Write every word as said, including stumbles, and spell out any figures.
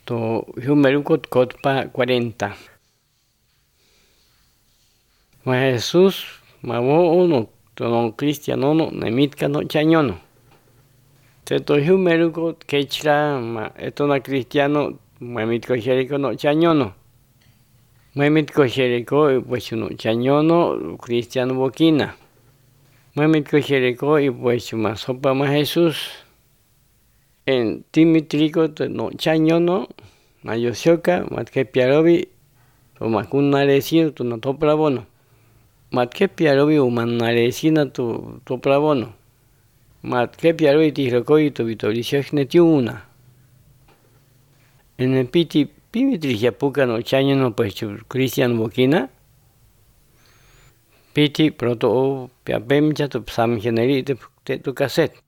To Humerukot kotpa cuarenta. Ma Jesus mawo no tonon cristiano no nemitka no chañono. Te to Humerukot kechra ma etona cristiano mamitko jeriko no chañono. Mamitko jeriko pues no chañono cristiano bokina. Mamitko jeriko y pues ma sopa ma Jesús. En Timitrico no chañono mayosioka matke piarobi o makunarecido tu no toplabono. Matke piarobi o manarecina tu toplabono. Matke piarobi tihrokoi tu vitorisiosnetiuna. En el piti pimitrijapuka no chañono pues cristian bokina. Piti proto o piapemcha tu psam generi te tu cassette.